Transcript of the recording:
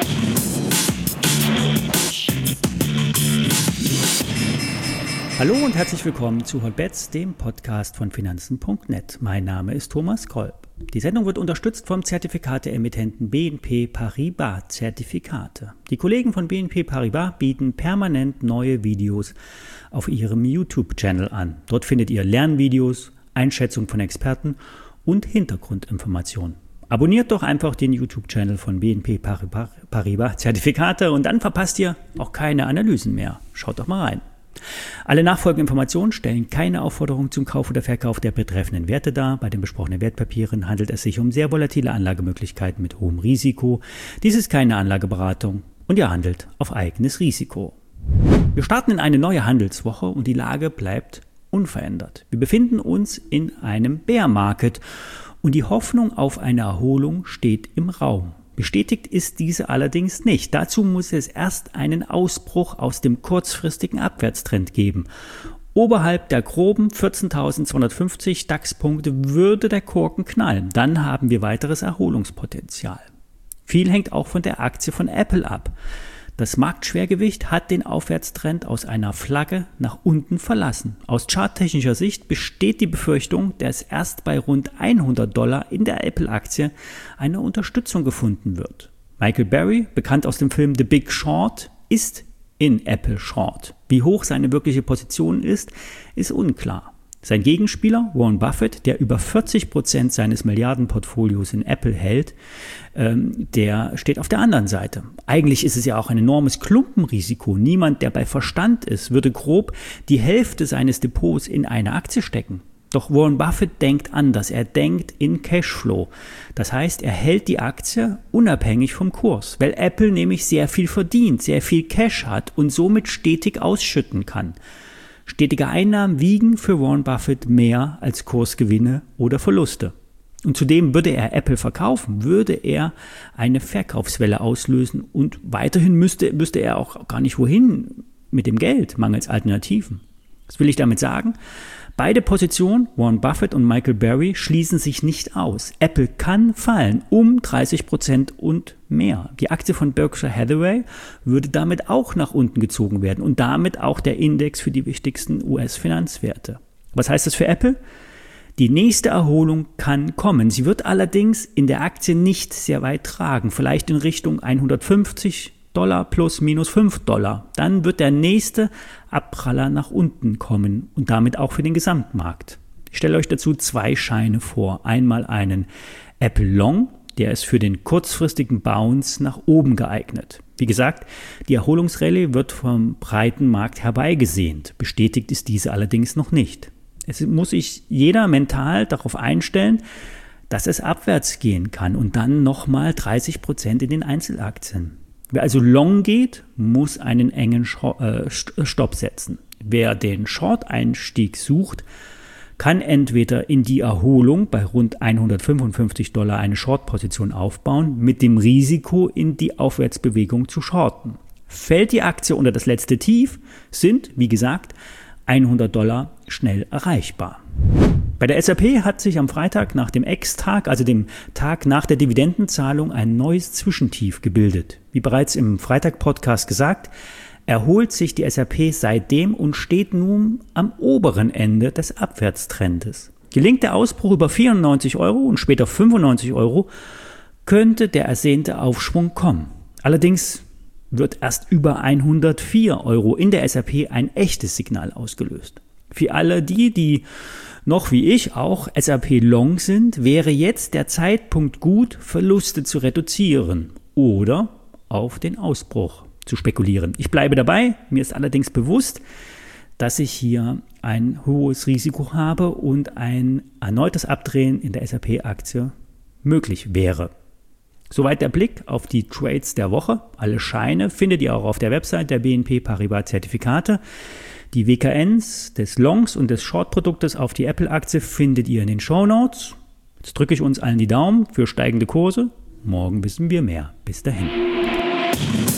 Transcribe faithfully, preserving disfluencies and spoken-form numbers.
Hallo und herzlich willkommen zu Hotbets, dem Podcast von Finanzen punkt net. Mein Name ist Thomas Kolb. Die Sendung wird unterstützt vom Zertifikate-Emittenten B N P Paribas Zertifikate. Die Kollegen von B N P Paribas bieten permanent neue Videos auf ihrem YouTube-Channel an. Dort findet ihr Lernvideos, Einschätzung von Experten und Hintergrundinformationen. Abonniert doch einfach den YouTube-Channel von B N P Paribas, Paribas Zertifikate und dann verpasst ihr auch keine Analysen mehr. Schaut doch mal rein. Alle nachfolgenden Informationen stellen keine Aufforderung zum Kauf oder Verkauf der betreffenden Werte dar. Bei den besprochenen Wertpapieren handelt es sich um sehr volatile Anlagemöglichkeiten mit hohem Risiko. Dies ist keine Anlageberatung und ihr handelt auf eigenes Risiko. Wir starten in eine neue Handelswoche und die Lage bleibt unverändert. Wir befinden uns in einem Bear Market und die Hoffnung auf eine Erholung steht im Raum. Bestätigt ist diese allerdings nicht. Dazu muss es erst einen Ausbruch aus dem kurzfristigen Abwärtstrend geben. Oberhalb der groben vierzehntausendzweihundertfünfzig DAX-Punkte würde der Korken knallen. Dann haben wir weiteres Erholungspotenzial. Viel hängt auch von der Aktie von Apple ab. Das Marktschwergewicht hat den Aufwärtstrend aus einer Flagge nach unten verlassen. Aus charttechnischer Sicht besteht die Befürchtung, dass erst bei rund hundert Dollar in der Apple-Aktie eine Unterstützung gefunden wird. Michael Burry, bekannt aus dem Film The Big Short, ist in Apple Short. Wie hoch seine wirkliche Position ist, ist unklar. Sein Gegenspieler Warren Buffett, der über vierzig Prozent seines Milliardenportfolios in Apple hält, ähm, der steht auf der anderen Seite. Eigentlich ist es ja auch ein enormes Klumpenrisiko. Niemand, der bei Verstand ist, würde grob die Hälfte seines Depots in eine Aktie stecken. Doch Warren Buffett denkt anders. Er denkt in Cashflow. Das heißt, er hält die Aktie unabhängig vom Kurs, weil Apple nämlich sehr viel verdient, sehr viel Cash hat und somit stetig ausschütten kann. Stetige Einnahmen wiegen für Warren Buffett mehr als Kursgewinne oder Verluste. Und zudem würde er Apple verkaufen, würde er eine Verkaufswelle auslösen und weiterhin müsste, müsste er auch gar nicht wohin mit dem Geld, mangels Alternativen. Was will ich damit sagen? Beide Positionen, Warren Buffett und Michael Burry, schließen sich nicht aus. Apple kann fallen um dreißig Prozent und mehr. Die Aktie von Berkshire Hathaway würde damit auch nach unten gezogen werden und damit auch der Index für die wichtigsten U S-Finanzwerte. Was heißt das für Apple? Die nächste Erholung kann kommen. Sie wird allerdings in der Aktie nicht sehr weit tragen, vielleicht in Richtung hundertfünfzig Dollar plus minus fünf Dollar. Dann wird der nächste Abpraller nach unten kommen und damit auch für den Gesamtmarkt. Ich stelle euch dazu zwei Scheine vor. Einmal einen Apple Long, der ist für den kurzfristigen Bounce nach oben geeignet. Wie gesagt, die Erholungsrallye wird vom breiten Markt herbeigesehnt. Bestätigt ist diese allerdings noch nicht. Es muss sich jeder mental darauf einstellen, dass es abwärts gehen kann und dann nochmal dreißig Prozent in den Einzelaktien. Wer also long geht, muss einen engen Stopp setzen. Wer den Short-Einstieg sucht, kann entweder in die Erholung bei rund hundertfünfundfünfzig Dollar eine Short-Position aufbauen, mit dem Risiko in die Aufwärtsbewegung zu shorten. Fällt die Aktie unter das letzte Tief, sind, wie gesagt, hundert Dollar schnell erreichbar. Bei der S and P hat sich am Freitag nach dem Ex-Tag, also dem Tag nach der Dividendenzahlung, ein neues Zwischentief gebildet. Wie bereits im Freitag-Podcast gesagt, erholt sich die S and P seitdem und steht nun am oberen Ende des Abwärtstrendes. Gelingt der Ausbruch über vierundneunzig Euro und später fünfundneunzig Euro, könnte der ersehnte Aufschwung kommen. Allerdings wird erst über hundertvier Euro in der S and P ein echtes Signal ausgelöst. Für alle die, die noch wie ich auch S and P Long sind, wäre jetzt der Zeitpunkt gut, Verluste zu reduzieren oder auf den Ausbruch zu spekulieren. Ich bleibe dabei, mir ist allerdings bewusst, dass ich hier ein hohes Risiko habe und ein erneutes Abdrehen in der S and P-Aktie möglich wäre. Soweit der Blick auf die Trades der Woche. Alle Scheine findet ihr auch auf der Website der B N P Paribas Zertifikate. Die W K Ns des Longs und des Short-Produktes auf die Apple-Aktie findet ihr in den Shownotes. Jetzt drücke ich uns allen die Daumen für steigende Kurse. Morgen wissen wir mehr. Bis dahin.